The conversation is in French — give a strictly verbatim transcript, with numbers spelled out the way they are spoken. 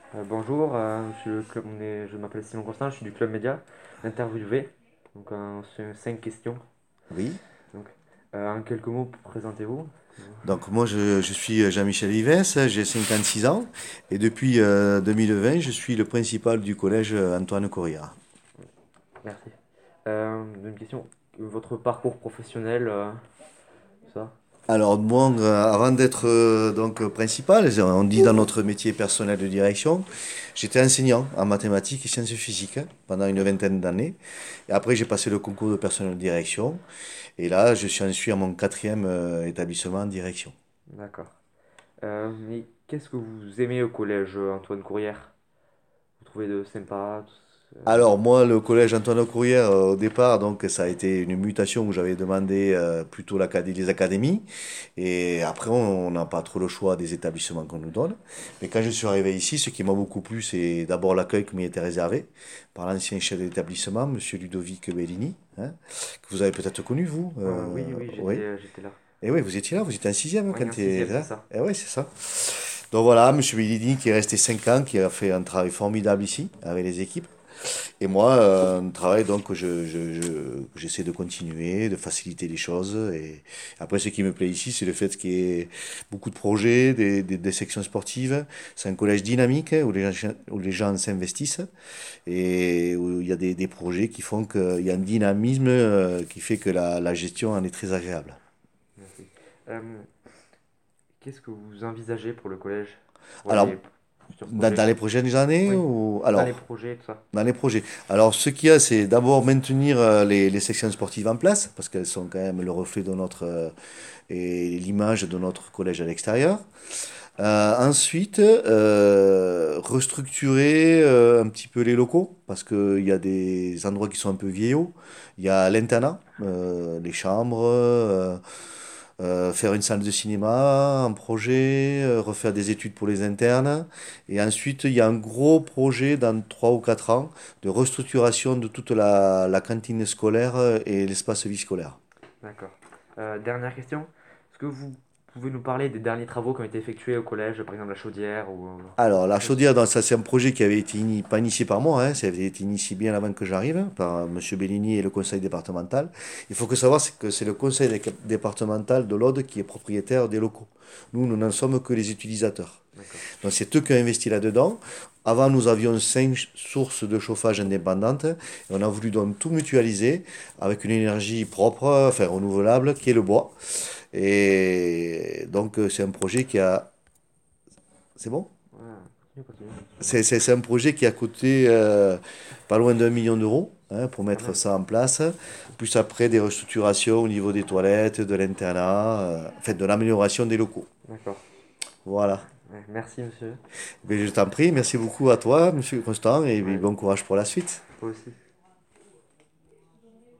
Euh, bonjour, euh, je, suis le club- on est- je m'appelle Simon Constant, je suis du Club Média, interviewé. Donc, euh, c'est cinq questions. Oui. Donc, euh, en quelques mots, présentez-vous. Donc moi je, je suis Jean-Michel Vivens, j'ai cinquante-six ans et depuis euh, deux mille vingt je suis le principal du collège Antoine Corrière. Merci. Euh, une question, votre parcours professionnel, euh, ça? Alors moi euh, avant d'être euh, donc principal, on dit dans notre métier personnel de direction, j'étais enseignant en mathématiques et sciences physiques hein, pendant une D'accord. vingtaine d'années. Et après j'ai passé le concours de personnel de direction et là je suis, en suis à mon quatrième euh, établissement en direction. D'accord. Euh, mais qu'est-ce que vous aimez au collège euh, Antoine Courrière? Vous trouvez de sympa? tout- euh, Alors moi, le collège Antoine Courrière, euh, au départ, donc ça a été une mutation où j'avais demandé euh, plutôt l'acadé- les académies. Et après, on on n'a pas trop le choix des établissements qu'on nous donne. Mais quand je suis arrivé ici, ce qui m'a beaucoup plu, c'est d'abord l'accueil qui m'y était réservé par l'ancien chef d'établissement, Monsieur Ludovic Bellini, hein, que vous avez peut-être connu, vous. euh, Euh, oui, oui, j'étais oui. euh, j'étais là. Et oui, vous étiez là, vous étiez en sixième Oui, quand en tu es sixième, c'est là. ça. Et oui, c'est ça. Donc voilà, Monsieur Bellini qui est resté cinq ans, qui a fait un travail formidable ici avec les équipes. Et moi, euh, un travail donc que je, je, je- que j'essaie de continuer, de faciliter les choses. Et après, ce qui me plaît ici, c'est le fait qu'il y ait beaucoup de projets, des, des, des sections sportives. C'est un collège dynamique hein, où les gens, où les gens s'investissent et où il y a des, des projets qui font qu'il y a un dynamisme euh, qui fait que la, la gestion en est très agréable. Merci. Euh, qu'est-ce que vous envisagez pour le collège? Pour Alors, les futurs dans, projets? dans les prochaines années Oui, ou dans les alors projets, tout ça. dans les projets. Alors, ce qu'il y a, c'est d'abord maintenir euh, les, les sections sportives en place, parce qu'elles sont quand même le reflet de notre euh, et l'image de notre collège à l'extérieur. Euh, ensuite, euh, restructurer euh, un petit peu les locaux, parce qu'il y a des endroits qui sont un peu vieillots. Il y a l'internat, euh, les chambres, euh, euh, faire une salle de cinéma, un projet, euh, refaire des études pour les internes. Et ensuite, il y a un gros projet dans trois ou quatre ans de restructuration de toute la, la cantine scolaire et l'espace vie scolaire. D'accord. Euh, dernière question. Est-ce que vous pouvez nous parler des derniers travaux qui ont été effectués au collège, par exemple la chaudière ou... euh, Alors, la quelque chose. chaudière, dans- ça c'est un projet qui avait été ini- pas initié par moi, hein, ça avait été initié bien avant que j'arrive, par Monsieur Bellini et le conseil départemental. Il faut que savoir c'est que c'est le conseil dé- départemental de l'Aude qui est propriétaire des locaux. Nous, nous n'en sommes que les utilisateurs. D'accord. Donc, c'est eux qui ont investi là-dedans. Avant, nous avions cinq sources de chauffage indépendantes et on a voulu donc tout mutualiser avec une énergie propre, enfin renouvelable, qui est le bois. Et donc, euh, c'est un projet qui a... C'est bon? Voilà. Continue, continue, excuse-moi. C'est c'est- c'est un projet qui a coûté euh, pas loin d'un million d'euros hein, pour Quand mettre même. ça en place. Merci. Plus après des restructurations au niveau des toilettes, de l'internat, euh, en fait de l'amélioration des locaux. D'accord. Voilà. Ouais, merci, monsieur. Mais je t'en prie, merci beaucoup à toi, Monsieur Constant, et Ouais, bon courage pour la suite. toi aussi.